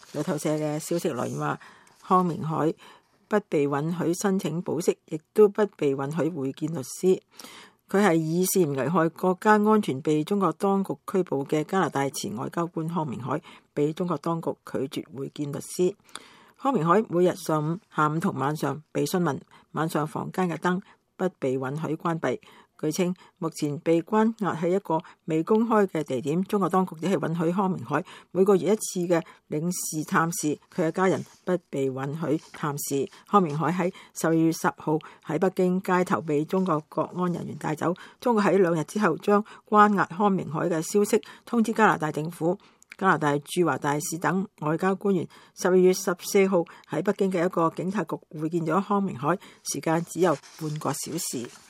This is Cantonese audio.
路透社嘅消息來源話，康明凱不被允許申請保釋，亦都不被允許會見律師。佢係以涉嫌危害國家安全被中國當局拘捕嘅加拿大前外交官康明凱，被中國當局拒絕會見律師。康明凱每日上午、下午同晚上被詢問，晚上房間嘅燈不被允許關閉。據稱，目前被關押喺一個未公開嘅地點，中國當局只係允許康明凱每個月一次嘅領事探視，佢嘅家人不被允許探視。康明凱喺12月10號喺北京街頭被中國國安人員帶走，中國喺2日之後將關押康明凱嘅消息通知加拿大政府。加拿大駐華大使等外交官員12月14號喺北京嘅一個警察局會見咗康明凱，時間只有半個小時。